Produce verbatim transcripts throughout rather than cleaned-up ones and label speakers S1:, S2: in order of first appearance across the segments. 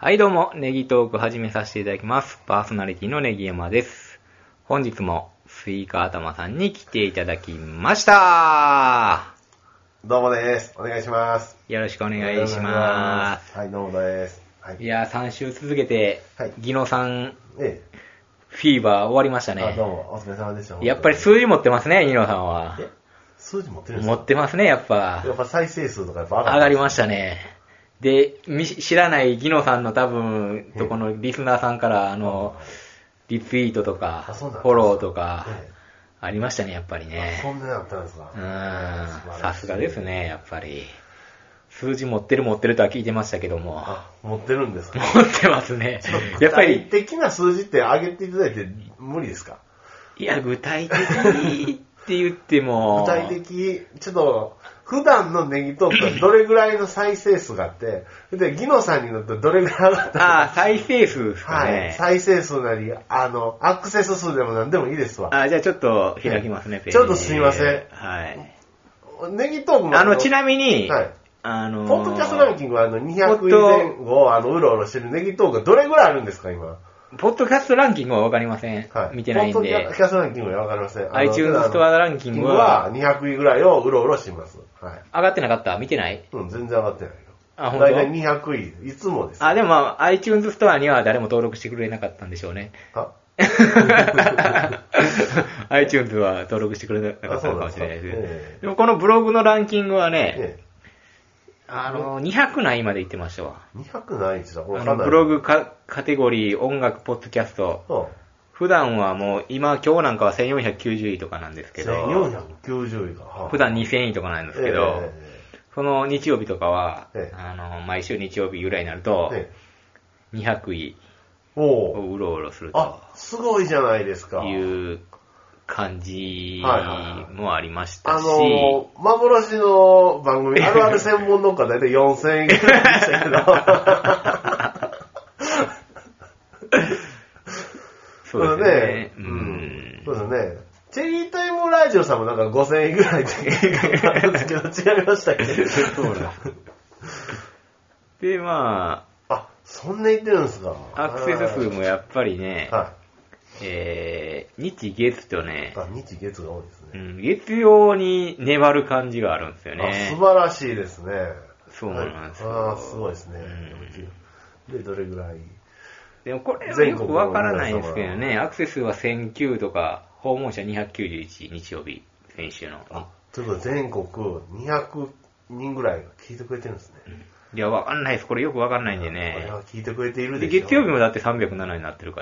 S1: はいどうも、ネギトーク始めさせていただきます。パーソナリティのネギ山です。本日もスイカ頭さんに来ていただきました。
S2: どうもです。お願いします。
S1: よろしくお願いします。
S2: はい、どうもです。はい、
S1: いやー、さん週続けて、はい、ギノさん、
S2: ええ、
S1: フィーバー終わりましたね。
S2: あ、どうも、お疲れ様でした。
S1: やっぱり数字持ってますね、ギノさんは。
S2: え数字持ってるんですか？
S1: 持ってますね、やっぱ。
S2: やっぱ再生数とかやっぱ
S1: 上が, 上がりましたね。で、知らないギノさんの多分、とこのリスナーさんから、あの、リツイートとか、フォローとか、ありましたね、やっぱりね。
S2: そんなにあったんですか？
S1: うん、さすがですね、やっぱり。数字持ってる持ってるとは聞いてましたけども。
S2: あ、持ってるんですか？
S1: 持ってますね。やっぱり。
S2: 具体的な数字って上げていただいて無理ですか？
S1: いや、具体的って言っても。
S2: 具体的、ちょっと、普段のネギトークはどれぐらいの再生数があって、で、ギノさんになってどれぐらい上がったか。
S1: ああ、再生数ですかね。
S2: はい。再生数なり、あの、アクセス数でも何でもいいですわ。
S1: あ、じゃあちょっと開きますね、
S2: ページ。ちょっとすみません。
S1: はい。
S2: ネギトークも
S1: あの、ちなみに、
S2: はい。
S1: あのー、
S2: ポッドキャストランキングはあの、にひゃくい前後、あの、うろうろしてるネギトークがどれぐらいあるんですか、今。
S1: ポッドキャストランキングはわかりません。はい。見てないんで。
S2: ポッドキャストランキングはわかりません。
S1: iTunes ストアランキングは
S2: にひゃくいぐらいをうろうろしてます。はい。
S1: 上がってなかった？見てない？
S2: うん、全然上がってないよ。
S1: あ、ほんと？
S2: 大体にひゃくい、いつもです。
S1: あ、でもまあ、iTunes ストアには誰も登録してくれなかったんでしょうね。
S2: は
S1: iTunes は登録してくれなかったのかもしれないです。えー、でもこのブログのランキングはね、えーあの、にひゃくないまで言ってましたわ。
S2: にひゃくないですよ。
S1: あの、ブログカテゴリー、音楽、ポッドキャスト。うん、普段はもう、今、今日なんかはせんよんひゃくきゅうじゅういとかなんですけど。
S2: せんよんひゃくきゅうじゅういか。はあ、
S1: 普段にせんいとかなんですけど、えー、その日曜日とかは、えー、あの、毎週日曜日ぐらいになると、えー、にひゃくいをうろうろすると。
S2: あ、すごいじゃないですか。
S1: いう感じもありましたし、
S2: はいはいはい、あのー、幻の番組、あるある専門の家だいたいよんせんえんぐらいでしたけど。
S1: そうですね。
S2: うん。そうですね。チェリータイムラジオさんもなんかごせんえんぐらいって言ったんですけど、違いましたっけ？
S1: そうなんです。で、ま
S2: あ。あ、そんな言ってるんですか？
S1: アクセス数もやっぱりね、
S2: はい。
S1: えー、日月とね、
S2: あ、日月が多いですね。
S1: うん、月曜に粘る感じがあるんですよね。
S2: あ、素晴らしいですね。
S1: そうなんですよ。
S2: ああ、すごいですね。うん、で、どれぐらい？
S1: でもこれはよくわからないですけどね、アクセス数はせんきゅうとか、訪問者にひゃくきゅうじゅういち、日曜日、先週の。
S2: あ、ということで全国にひゃくにんぐらいが聞いてくれてるんですね。うん、
S1: いや、わかんないです。これよくわかんないんでね。
S2: これは聞いてくれているでしょ。
S1: 月曜日もだってさんびゃくななになってるから。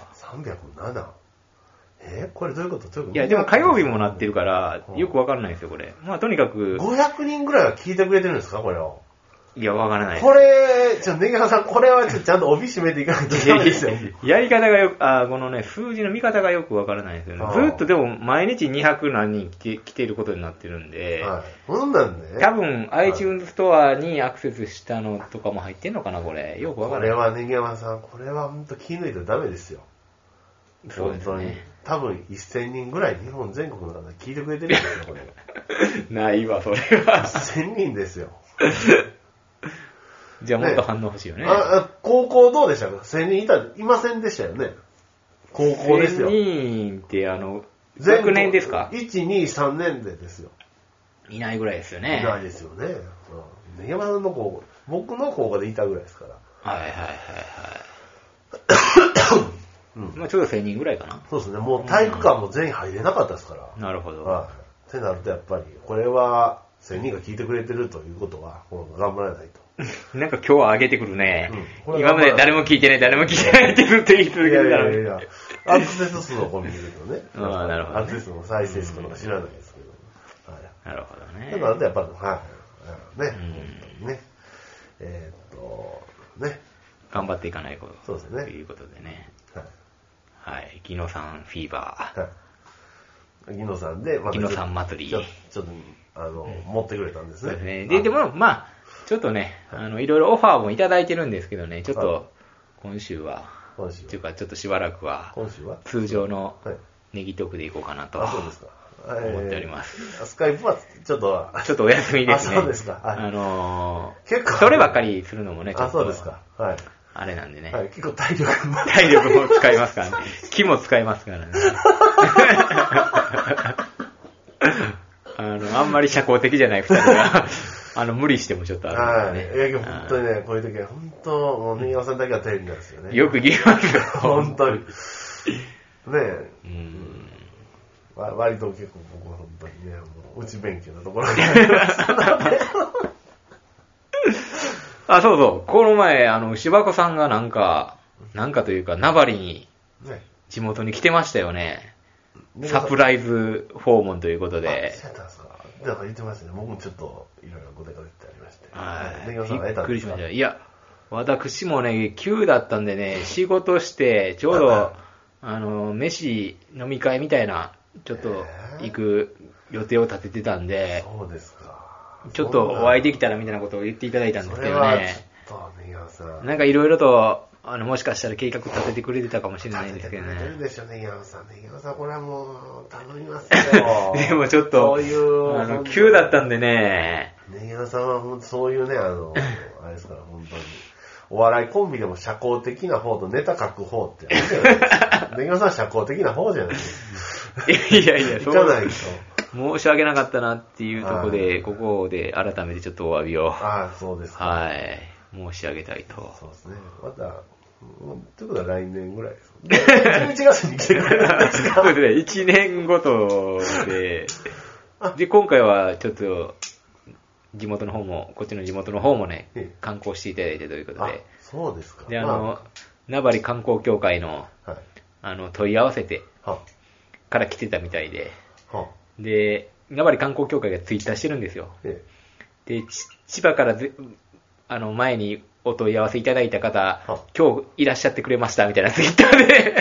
S2: さんびゃくなな？えー、これどういうことどういうこと？
S1: いや、でも火曜日もなってるから、よくわからないですよ、これ。まあ、とにかく。
S2: ごひゃくにんぐらいは聞いてくれてるんですか、これを。
S1: いや、わからないです。
S2: これ、ちょ、ネギハさん、これはちょっとちゃんと帯締めていかないといけないですよ。
S1: やり方がよく、あ、このね、数字の見方がよくわからないですよね。ずっとでも、毎日にひゃくなんにん来て、来ていることになってるんで。
S2: はい。そんなんね。
S1: 多分、iTunes ストアにアクセスしたのとかも入ってんのかな、これ。よくわからない。
S2: これはネギ山さん、これは本当気抜いたらダメですよ。
S1: そうですね。本当に。
S2: 多分せんにんぐらい日本全国の方聞いてくれてるんですよ、これ。
S1: ないわ、それは。
S2: せんにんですよ。
S1: じゃあもっと反応欲しいよね。
S2: ね、あ高校どうでしたか？せんにんいた、いませんでしたよね。高校ですよ。
S1: せんにんってあの、学年ですか？
S2: いち、に、さんねんでですよ。
S1: いないぐらいですよね。
S2: いないですよね。うん、山田の高校、僕の高校でいたぐらいですから。
S1: はいはいはいはい。うん、まあちょうどせんにんぐらいかな。
S2: そうですね。もう体育館も全員入れなかったですから。
S1: うん、なるほど。
S2: はい。ってなるとやっぱり、これはせんにんが聞いてくれてるということは、もう頑張らないと。
S1: なんか今日は上げてくるね。うん、今まで誰も聞いてない、誰も聞いてないってずっと言い続けてたら。
S2: いやいやいやアクセス数をこう見るとね。
S1: ああ、なるほど、ね。
S2: アクセス数の再生数とか知らないですけど。
S1: はい、なるほどね。
S2: だからやっぱり、はい。ね。本当にね。えー、っと、ね。
S1: 頑張っていかないこと。
S2: そうですね。
S1: ということでね。はい。はい。ギノさんフィーバー。
S2: はい。ギノさんで、
S1: ま、ギノさん祭り。ちょ
S2: っと、あの、うん、持ってくれたんですね。
S1: そうですね。で、でも、まあ、ちょっとね、あの、いろいろオファーもいただいてるんですけどね、ちょっと、今週は、
S2: 今週は。
S1: というか、ちょっとしばらくは、
S2: 今週は
S1: 通常のネギトークでいこうかなと。
S2: あ、そうですか。
S1: 思っております。
S2: スカイプはちょっと、
S1: ちょっとお休みですね。
S2: あ、そうですか。はい、
S1: あのー、
S2: 結構、
S1: そればっかりするのもね、ちょっと。
S2: あ、そうですか。はい。
S1: あれなんでね。
S2: はい、結構体力も。
S1: 体力も使いますからね。気も使いますからね。あの、あんまり社交的じゃない二人が、あの、無理してもちょっとあるんでね。
S2: はい。いや、本当にね、こういう時は本当、もうネギ山さんだけは頼りなんですよね。
S1: よく言いますよ。
S2: 本当に。ねえ。
S1: うん。
S2: 割と結構僕は本当にね、もう内勉強なところがありますので。
S1: あ、そうそう。この前、あの、柴子さんがなんか、なんかというか、名張に、地元に来てましたよね。ね、サプライズ訪問ということで。
S2: そうやったんですか。だから言ってましたね。僕もちょっと、いろいろごでかでってありまして。
S1: はい。びっくりしました。いや、私もね、急だったんでね、仕事して、ちょうど、あの、飯、飲み会みたいな、ちょっと、行く予定を立ててたんで、
S2: そうですか。
S1: ちょっとお会いできたらみたいなことを言っていただいたんですけどね。
S2: ちょっと、ネギ山さん。
S1: なんかいろいろと、あの、もしかしたら計画立ててくれてたかもしれないんですけどね。
S2: 立ててくれてるでしょ、ネギ山さん。ネギ山さん、これはもう、頼みますよ。
S1: でもちょっと、そういう、あの、急だったんでね。
S2: ネギ山さんは本当そういうね、あの、あれですから、本当に。お笑いコンビでも社交的な方とネタ書く方ってあるじゃないですか。ネギ山さんは社交的な方じゃないですか。
S1: いやいや、
S2: そうじゃないでし
S1: ょ。申し訳なかったなっていうところで、ここで改めてちょっとお詫びを。
S2: ああ、そうですか。
S1: はい。申し上げたいと。
S2: そうですね。また、ということは来年ぐらいです。じゅういちがつに来てくれるんですか？
S1: そうですね。いちねんごとで、で、今回はちょっと、地元の方も、こっちの地元の方もね、観光していただいてということで。
S2: そうですか。
S1: で、あの、名張観光協会の、はい、あの、問い合わせて、から来てたみたいで、はで、名張観光協会がツイッターしてるんですよ。ええ、で、千葉からぜあの前にお問い合わせいただいた方、今日いらっしゃってくれましたみたいなツイッターで、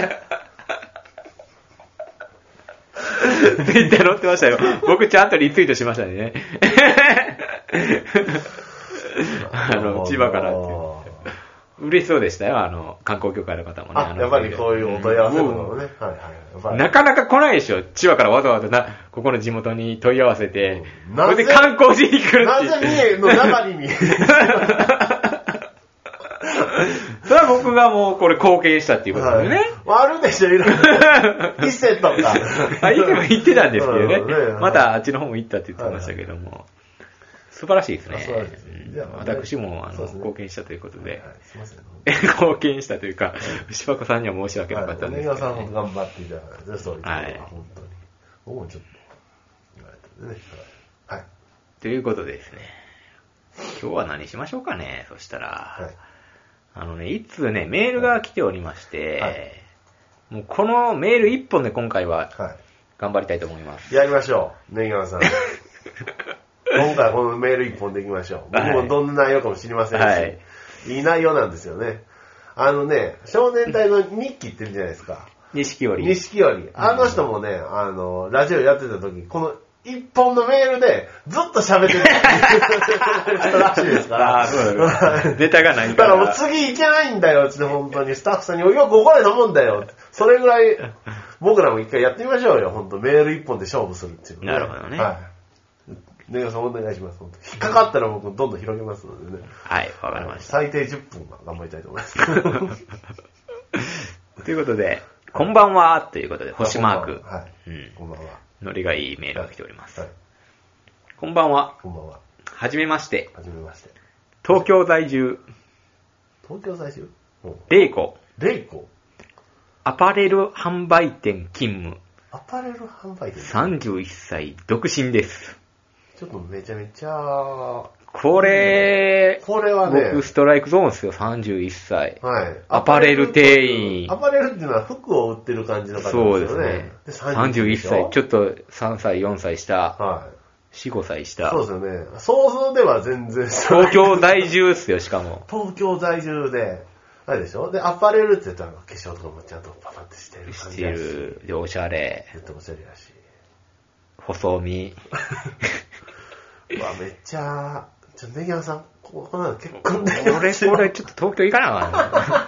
S1: ツイッター載ってましたよ。僕ちゃんとリツイートしましたね。あの、千葉からっていう。嬉しそうでしたよ、あの、観光協会の方もね。
S2: あ、やっぱりこういうお問い合わせとかもね。はいはい。
S1: なかなか来ないでしょ、千葉からわざわざな、ここの地元に問い合わせて、それで観光しに来るっていう。
S2: なぜ三重の中に
S1: それは僕がもうこれ貢献したっていうことでね。
S2: はい、あるでしょ、いろいろ。伊勢とか。
S1: あ、伊勢も行ってたんですけどね。またあっちの方も行ったって言ってましたけども。はいはい、素晴らしいですね。そうですね。うん、私もあの、ね、貢献したということで、はいはい、すいません貢献したというか、柴子さんには申し訳なかったんですけど、ね。
S2: ネギさんも頑張っていただいて、そういうことは、はい、本当に。僕もちょっと言われたんでね。はい。
S1: ということでですね、今日は何しましょうかね、そしたら。はい、あのね、いつね、メールが来ておりまして、はい、もうこのメール一本で今回は頑張りたいと思います。
S2: やりましょう、ネギさん。今回このメール一本でいきましょう。僕もどんな内容かも知りませんし、はい、いい内容なんですよね。あのね、少年隊の日記って言うじゃないですか。
S1: 錦織。
S2: 錦織。あの人もね、あの、ラジオやってた時、この一本のメールでずっと喋ってる人らしいですから。
S1: ああ、そうだね。ネタがない
S2: から。だからもう次行けないんだよって本当にスタッフさんによくここで飲むんだよ。それぐらい僕らも一回やってみましょうよ。本当メール一本で勝負するっていう、
S1: ね。なるほどね。はい。
S2: ネギさんお願いします。本当引っかかったら僕どんどん広げますのでね。
S1: はい、わかりました。
S2: 最低じゅっぷんは頑張りたいと思います。
S1: ということで、こんばんはということで、星マーク。
S2: はい。うん、こんばんは。
S1: ノリがいいメールが来ております。はい。こんばんは。
S2: こんばんは。
S1: はじめまして。
S2: はじめまして。
S1: 東京在住。
S2: 東京在住？
S1: レイコ。
S2: レイコ。
S1: アパレル販売店勤務。
S2: アパレル販売店？
S1: さんじゅういっさい独身です。
S2: ちょっとめちゃめちゃ、
S1: これ、
S2: これはね、
S1: 僕ストライクゾーンですよ、さんじゅういっさい。
S2: はい。
S1: アパレル店員。
S2: アパレルっていうのは服を売ってる感じの方ですよね。
S1: そうですね。でさんじゅういっさい、ちょっとさんさい、よんさい下。はい。よん、ごさい下。
S2: そうですよね。想像では全然
S1: 東京在住っすよ、しかも。
S2: 東京在住で、あれでしょ？で、アパレルって言ったら化粧とかもちゃんとパパってしてる感じだし。
S1: してる。で、おしゃれ。
S2: 絶対おしゃれだし。
S1: 細身。
S2: うわ、めっちゃ、ちょ、ネギ山さん、ここなの結婚で
S1: きますよ。俺、俺、ちょっと東京行かなあかん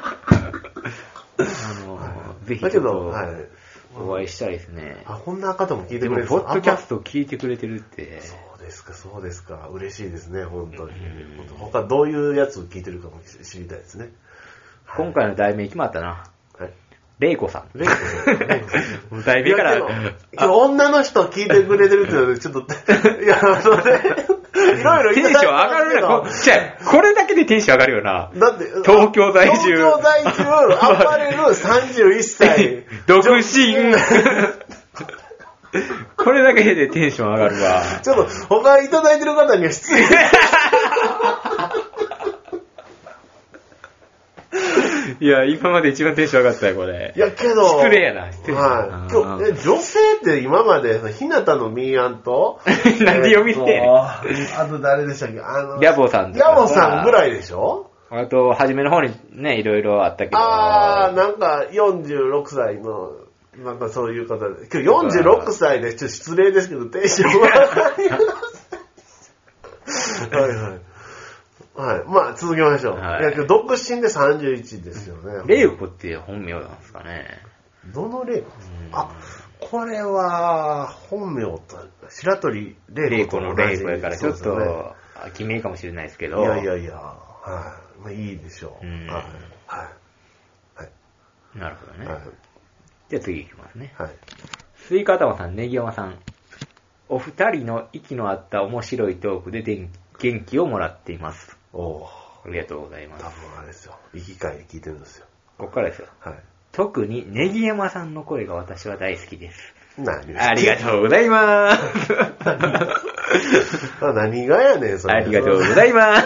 S1: あの、はい、ぜひ、だけど、はい。お会いしたいですね。
S2: あ、こんな方も聞いてくれてる。
S1: でも、ポッドキャスト聞いてくれてるって。
S2: そうですか、そうですか。嬉しいですね、本当に。他、どういうやつを聞いてるかも知りたいですね。
S1: 今回の題名決まったな。
S2: はい。
S1: レイコさん。
S2: レイコさん。レイコさん。
S1: 題名から。
S2: 女の人聞いてくれてるっていうので、ちょっと、いや、あのね、いろいろ
S1: テンション上がるよ。じゃあ、これだけでテンション上がるよな。
S2: だって、
S1: 東京在住。
S2: 東京在住、アパレルさんじゅういっさい。
S1: 独身。これだけでテンション上がるわ。
S2: ちょっと、他いただいてる方には失礼。
S1: いや、今まで一番テンション上がったよ、これ。
S2: いや、けど。
S1: 失礼やな、失礼やな。
S2: はい。今日、え、女性って今まで、ひなたのみーあんと、
S1: なんで読みてんねん。
S2: あと誰でしたっけあの、
S1: ギャボさんと
S2: か。ギャボさんぐらいでしょ
S1: あと、初めの方にね、いろいろあったけど。
S2: あー、なんかよんじゅうろくさいの、なんかそういう方で。今日よんじゅうろくさいで、ちょっと失礼ですけど、テンションが上がります。はいはい。はい。まあ、続けましょう。はい、いや、独身でさんじゅういちですよね。
S1: レイコって本名なんですかね。
S2: どのレイコあ、これは、本名と、白鳥レイコ
S1: のレイコやから、ちょっと、偽名かもしれないですけど。
S2: いやいやいや、はい。まあ、いいでしょう。うん、はい。はい。
S1: なるほどね。はい、じゃあ次いきますね。
S2: はい。
S1: スイカ頭さん、ネギ山さん。お二人の息の合った面白いトークで元気をもらっています。
S2: お
S1: ありがとうございます。
S2: 多分あれですよ。生き返り聞いてるんですよ。
S1: ここからですよ。
S2: はい。
S1: 特にネギ山さんの声が私は大好きです。
S2: 何
S1: ありがとうございます。
S2: 何がやねん、それ。
S1: ありがとうございます。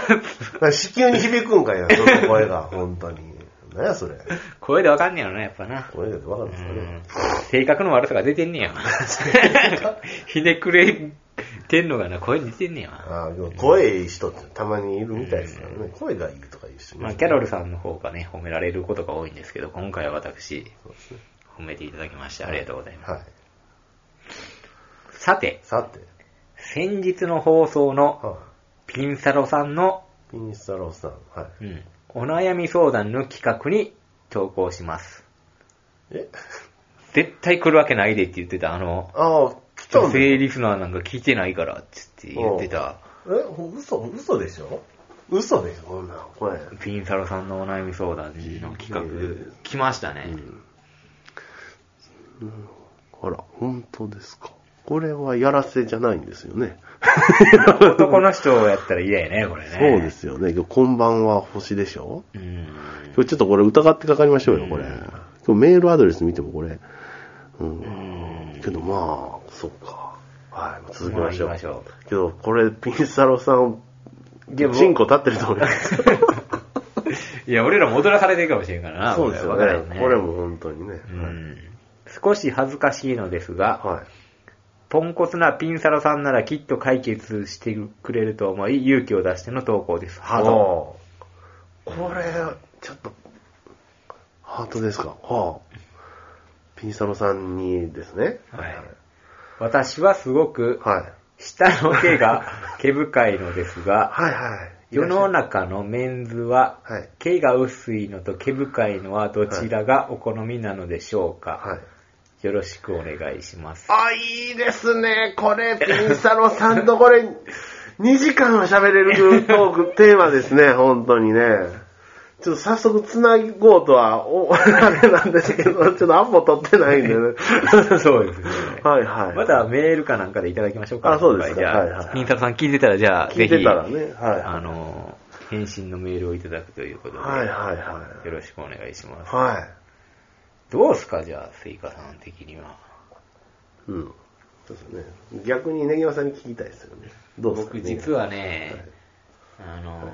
S2: 子宮に響くんかいな、その声が、本当に。何やそれ。
S1: 声でわかんねやろな、やっぱな。
S2: 声でわかるんですかね。
S1: 性格の悪さが出てんねや。ひねくれてんのがな、声に似てんねや。
S2: ああ、声いい人ってたまにいるみたいですからね。声がいいとか言う人、
S1: まあ、キャロルさんの方がね、褒められることが多いんですけど、今回は私、そうですね、褒めていただきまして、ありがとうございます。はい。さて、
S2: さて、
S1: 先日の放送の、ピンサロさんの、
S2: ピンサロさん、はい。
S1: うん。お悩み相談の企画に投稿します。
S2: え
S1: 絶対来るわけないでって言ってた、あの、
S2: ああ、来たんだ。
S1: 女性リスナーなんか聞いてないからって言ってた。
S2: え嘘、嘘でしょ嘘でしょこんなこれ。
S1: ピンサロさんのお悩み相談の企画、来ましたね。
S2: うん。あら、本当ですか。これはやらせじゃないんですよね。
S1: 男の人やったら嫌やね、これね。
S2: そうですよね。今日こんばんは星でしょ。
S1: うん。
S2: 今日ちょっとこれ疑ってかかりましょうよ、これ。今日メールアドレス見てもこれ。うん。うんけどまあ、そっか。はい、続きましょう。まあ、しょうけど、これ、ピンサロさん、チンコ立ってると思います。
S1: いや、俺らも踊らされてるかもしれんからな。
S2: そうですよね。ねこれも本当にね。
S1: うん、少し恥ずかしいのですが、
S2: はい、
S1: ポンコツなピンサロさんならきっと解決してくれると思い、勇気を出しての投稿です。ハート。
S2: これ、ちょっと、ハートですか。はあ、ピンサロさんにですね。
S1: はい。私はすごく、下の毛が毛深いのですが、
S2: はいはい。
S1: 世の中のメンズは、毛が薄いのと毛深いのはどちらがお好みなのでしょうか。はい、よろしくお願いします。
S2: あ、いいですね。これ、ピンサロさんとこれ、にじかんは喋れるトーク、テーマですね。本当にね。ちょっと早速繋ごうとは、お、あれなんですけど、ちょっとアポ取ってないんでね。
S1: そうですね。
S2: はいはい。
S1: またメールかなんかでいただきましょうか。
S2: あ、そうですか。
S1: じゃあ、はいはい、ピンサロさん聞いてたら、じゃあ、
S2: ぜひ、聞いてたらね、はい、はい。
S1: あの、返信のメールをいただくということで、
S2: はいはいはい。
S1: よろしくお願いします。
S2: はい。
S1: どうすか、じゃあ、スイカさん的には。
S2: うん。そうですね。逆にネギワさんに聞きたいですよね。どうですか、ね、
S1: 僕実はね、はい、あのー、はい、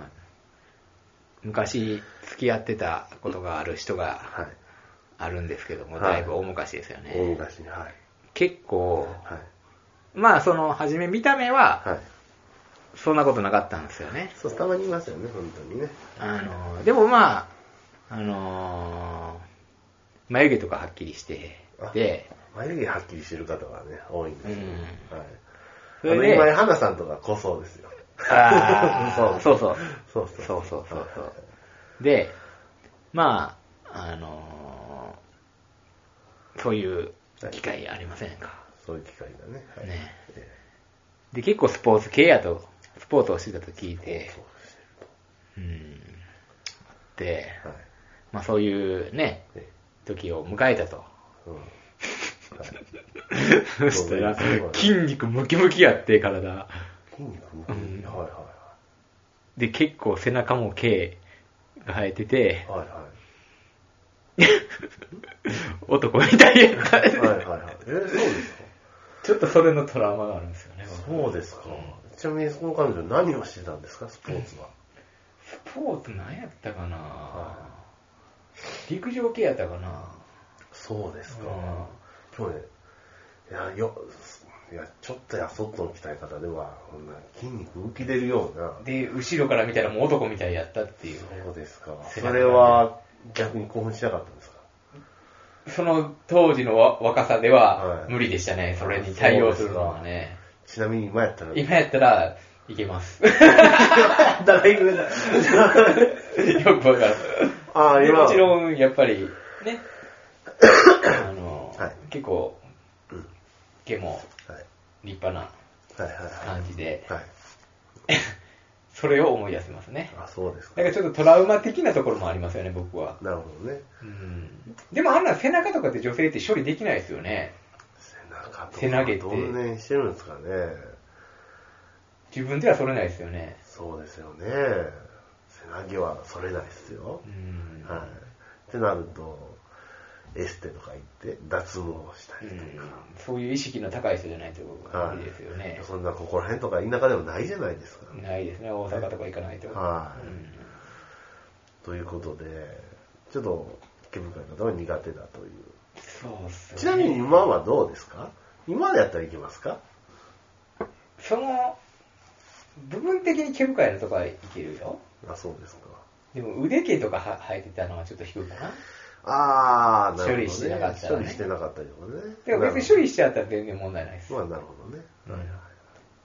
S1: 昔付き合ってたことがある人があるんですけども、はい、だいぶ大昔ですよね。
S2: 大昔に、はい。
S1: 結構、はい、まあその、はじめ見た目は、はい、そんなことなかったんですよね。
S2: そう、たまにいますよね、本当にね。
S1: あのー、でもまあ、あのー、眉毛とかはっきりして、で、
S2: 眉毛はっきりしてる方がね、多いんですよね。うん、はい。
S1: それ
S2: で、今井花さんとかこそうですよ。
S1: あそうそうそう。
S2: そう
S1: そうそうそうそう。で、まあ、あのー、そういう機会ありませんか、はい、
S2: そういう機会だね。はい、ね。
S1: で、結構スポーツ系やと、スポーツをしてたと聞いて、うん。で、はい、 まあそういうね、時を迎えたと。うんそしたら、筋肉ムキムキやって、体。
S2: 筋肉ムキムキ、うん、はいはいはい。
S1: で、結構背中も毛が生えてて、はいはい。男みたいやった。はいはいはい。
S2: えー、そうですか？
S1: ちょっとそれのトラウマがあるんですよね。
S2: そうですか。うん、ちなみにその彼女何をしてたんですか、スポーツは。
S1: スポーツ何やったかな、はい、陸上系やったかな。
S2: そうですか。今日ね、いや、よ、いや、ちょっとやそっとの鍛え方では、こんな筋肉浮き出るような。
S1: で、後ろから見たらもう男みたいやったっていう。
S2: そうですか。それは逆に興奮しなかったんですか？
S1: その当時の若さでは無理でしたね、はい、それに対応するのはね。
S2: ちなみに今やったら
S1: 今やったらいけます。
S2: だからいくだ
S1: よくわかる。ああ、今もちろんやっぱりね、あの、はい、結構、うん、毛も立派な感じで、はいはいはい、それを思い出せますね。
S2: あ、そうですか。
S1: だからちょっとトラウマ的なところもありますよね、僕は。
S2: なるほどね。
S1: うん、でもあんな背中とかって女性って処理できないですよね。
S2: 背中とか
S1: 背投げって。
S2: どんねんしてるんですかね。
S1: 自分では剃れないですよね。
S2: そうですよね。背投げは剃れないですよ。うん、はい。ってなると、エステとか行って脱毛したりとか、うん、
S1: そういう意識の高い人じゃないと無理ですよね、
S2: はい、そんなここら辺とか田舎でもないじゃないですか。
S1: ないですね、大阪とか行かないと。
S2: はい、うん、ということでちょっと毛深い方は苦手だという。
S1: そうっすね。
S2: ちなみに今はどうですか？今やったらいけますか？
S1: その部分的に毛深いのとかはいけるよ。
S2: あ、そうですか。
S1: でも腕毛とかは生えてたのはちょっと低いかな。
S2: ああ、なるほど、ね。
S1: 処理してなかったら、ね。
S2: 処理してなかったりとかね。
S1: でも別に処理しちゃったら全然問題ないです。
S2: まあなるほどね。うん、はいはい。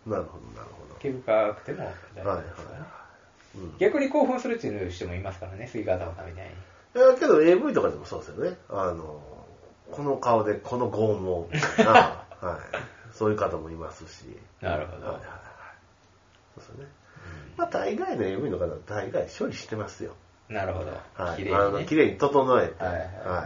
S2: なるほど、なるほど。
S1: 毛深くても大丈夫ですからね。はいはいはい、うん、逆に興奮するっていう人もいますからね、スイカ頭みたいに。
S2: いや、けど エーブイ とかでもそうですよね。あの、この顔でこの拷問みたいな、はい。そういう方もいますし。
S1: なるほど。はいはいはい。
S2: そうですよね。うん、まあ大概の エーブイ の方は大概処理してますよ。
S1: なるほど。
S2: はい。きれいに、ね、あの、きれいに整えて、はいはいはいはい、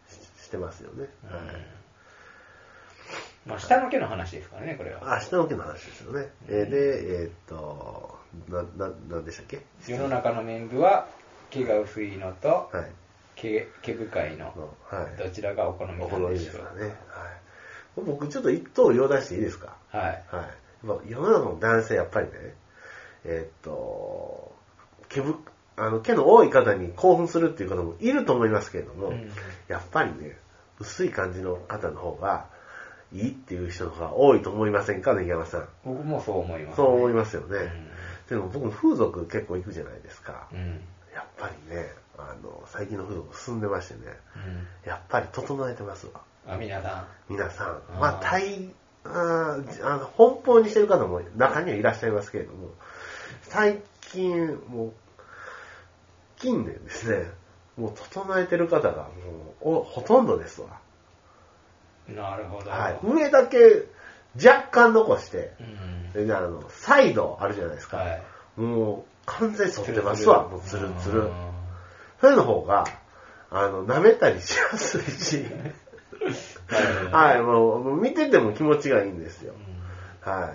S2: し, してますよね。うん、はい。
S1: まあ、下の毛の話ですからね、これは。
S2: あ、下の毛の話ですよね。うん、えー、で、えー、っと、な、な、なんでしたっけ？
S1: 世の中の面部は、毛が薄いのと、はい、毛、毛深いの、はい、どちらがお好みなんでしょう。お好みですかね。はい。
S2: 僕、ちょっと一刀両断していいですか？はい。はい。世の中の男性、やっぱりね、えー、っと、毛深、あの、毛の多い方に興奮するっていう方もいると思いますけれども、うん、やっぱりね、薄い感じの方の方がいいっていう人の方が多いと思いませんかね、山さん。
S1: 僕もそう思います、
S2: ね。そう思いますよね。うん、でも僕も風俗結構行くじゃないですか。うん、やっぱりね、あの、最近の風俗進んでましてね、うん、やっぱり整えてますわ。
S1: あ、皆さん。
S2: 皆さん。まあ、大、ああの、奔放にしてる方も中にはいらっしゃいますけれども、最近、もう、近年ですね、もう整えてる方がもうおほとんどですわ。
S1: なるほど。
S2: はい。上だけ若干残して、うん、であのサイドあるじゃないですか。はい、もう完全に反ってますわ。もうツルツル。それの方があの舐めたりしやすいし、はい、もう見てても気持ちがいいんですよ。うん、はい。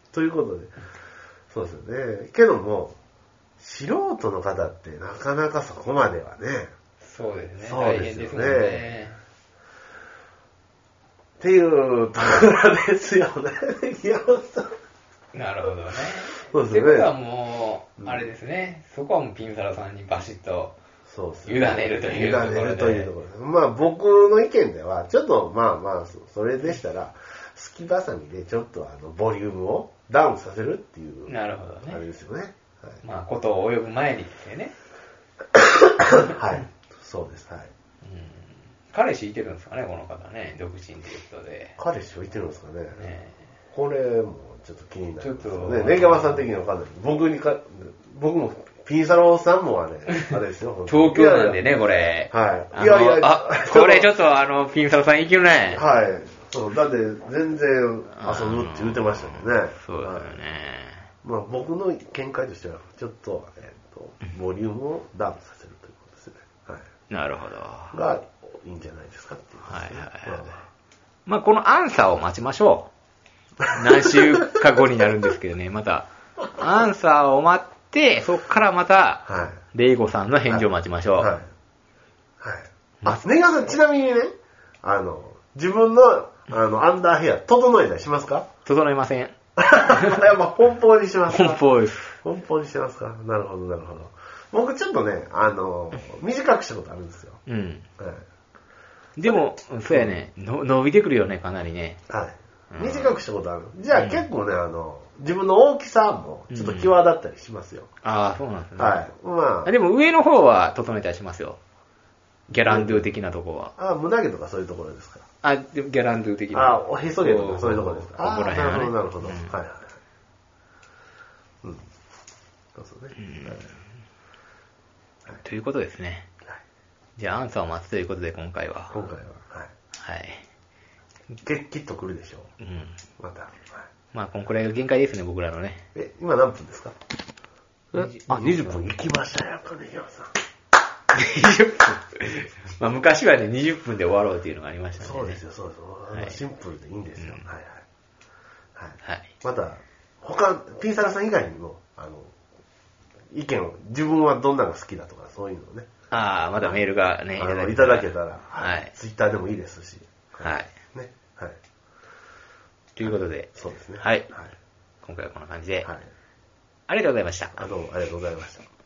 S2: ということで、そうですよね。けども。素人の方ってなかなかそこまではね。
S1: そうですね。そうですよね。大変ですね。
S2: っていうところですよね。
S1: なるほどね。
S2: そうですね。
S1: ってことはもう、あれですね。うん、そこはもうピンサロさんにバシッと委ねるというところで。委ねるというところで。ま
S2: あ僕の意見では、ちょっとまあまあ、それでしたら、すきばさみでちょっとあの、ボリュームをダウンさせるっていう。
S1: なるほどね。
S2: あれですよね。
S1: はい、まあ、ことを及ぶ前にですよね。
S2: はい。そうです。はい。うん。
S1: 彼氏いてるんですかね、この方ね。独身ということで。
S2: 彼氏はいてるんですかね。ね、これもちょっと気になるんですよね。ネギャマさん的にはわかんない。僕にか、僕も、ピンサロさんもあれ、あれですよ。
S1: 東京なんでね、これ。
S2: はい。
S1: いやいや、あ、これちょっとあの、ピンサロさんいけるね。
S2: はい。そう、だって全然遊ぶって言ってましたもんね。
S1: そうですよね。
S2: まあ、僕の見解としては、ちょっと、えっと、ボリュームをダウンさせるということですね。はい。
S1: なるほど。
S2: がいいんじゃないですかっていう、ね。はいはいはい。
S1: まあこのアンサーを待ちましょう。何週か後になるんですけどね、また。アンサーを待って、そこからまた、はい、レイゴさんの返事を待ちましょう。はい。はい。はい、
S2: あ、ネギワさん、ちなみにね、あの、自分の、あの、アンダーヘア、整えたりしますか？
S1: 整えません。
S2: やっぱ、奔放にしますか？
S1: 奔放です。
S2: 奔放にしてますか？なるほど、なるほど。僕ちょっとね、あの、短くしたことあるんですよ。うん。はい、
S1: でも、そうやね、の伸びてくるよね、かなりね。
S2: はい。短くしたことある。じゃあ、うん、結構ね、あの、自分の大きさもちょっと際立ったりしますよ。
S1: うん、ああ、そうなんですね。
S2: はい。ま
S1: あ。でも上の方は整えたりしますよ。ギャランドゥ的なとこは。
S2: ああ、胸毛とかそういうところですか？
S1: あ、でもギャランドゥ的な。
S2: ああ、おへそ毛とかそういうところですか？ああ、なるほど、なるほど。うん、はいはい。
S1: うん。そうそうね。うん、はい、ということですね。はい、じゃあ、アンサーを待つということで、今回は。
S2: 今回は。はい。はい。き, きっと来るでしょう。うん。また。はい、
S1: まあ、こんくらいが限界ですね、僕らのね。
S2: え、今何分ですか？あ、にじゅっぷん行きましたよ、金城さん。
S1: にじゅっぷん。まあ、昔はね、にじゅっぷんで終わろうっていうのがありましたね。
S2: そうですよ、そうですよ。はい、シンプルでいいんですよ。うん、はいはい。
S1: はい。はい、
S2: また、他、ピーサラさん以外にも、あの、意見を、自分はどんなのが好きだとか、そういうのをね。
S1: ああ、またメールがね、
S2: いただけたら、いただけたらはい。ツイッターでもいいですし。
S1: はい。
S2: ね。はい。
S1: ということで。
S2: そうですね。
S1: はい。はい、今回はこんな感じで。はい。ありがとうございました。
S2: あ、どうもありがとうございました。